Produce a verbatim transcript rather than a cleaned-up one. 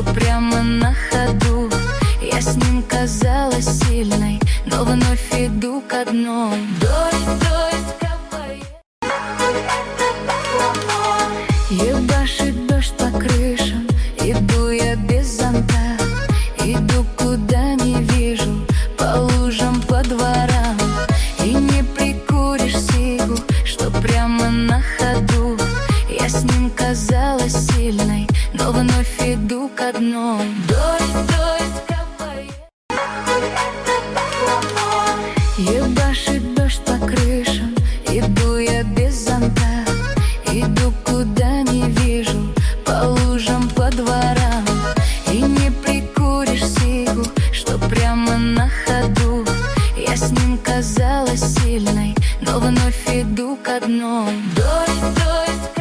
прямо на ходу. Я с ним казалась сильной, но вновь иду ко дну. Дождь, дождь капает, ебашит дождь по крышам. Иду я без зонта, иду куда не вижу, по лужам, по дворам. И не прикуришь сигу, что прямо на ходу. Я с ним казалась сильной, но вновь иду ко дну. Дождь, дождь капает, ебашит дождь по крышам. Иду я без зонта, иду куда не вижу, по лужам, по дворам. И не прикуришь сигу, что прямо на ходу. Я с ним казалась сильной, но вновь иду ко дну. Дождь, дождь